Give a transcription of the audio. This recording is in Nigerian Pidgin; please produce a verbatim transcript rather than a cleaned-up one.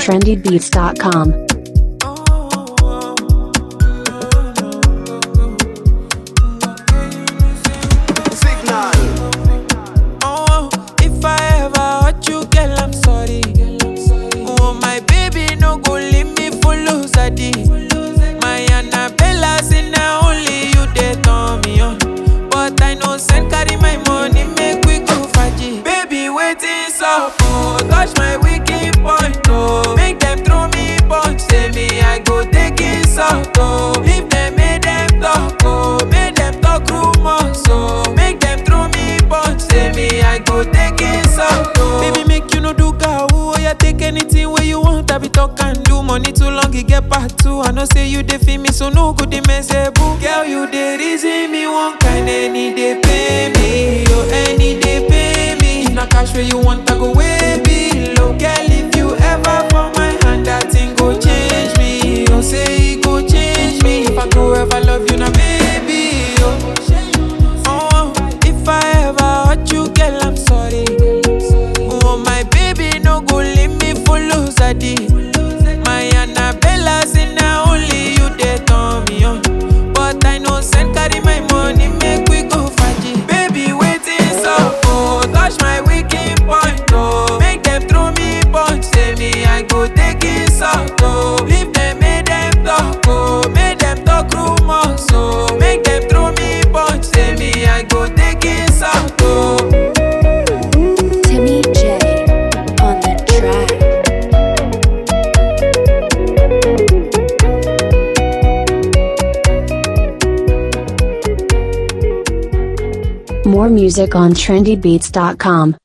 trendy beats dot com. Touch my wicked point, oh. Make them throw me punch, say me I go take it out, oh. Leave them, make them talk, oh. Make them talk rumors, oh. Make them throw me punch, say me I go take it out, oh. Baby, make you no do cow, oh. Yeah, take anything where you want, I be talk and do. Money too long, it get part two. I know say you dey feel me, so no good, they mess up. Girl, you dey reason me one kind, any day pay me, oh. Any day pay me. If na cash where you want, I go way below. Girl, if you ever for my hand, that thing go change me. Oh, say it go change me. If I go ever love you, now baby, oh. Oh, if I ever hurt you, girl, I'm sorry. Oh, my baby, no go leave me for lose a day. My Annabella say now only you dey turn me on. But I know send carry my money, make we go faji. Baby, waiting so, oh, touch my wicked point, oh. Make them throw me punch, say me I go take it out, oh. Leave them, make them talk, oh. Make them talk rumors, oh. Make them throw me punch, say me I go take it out, oh. Timmy J on the track. More music on trendy beats dot com.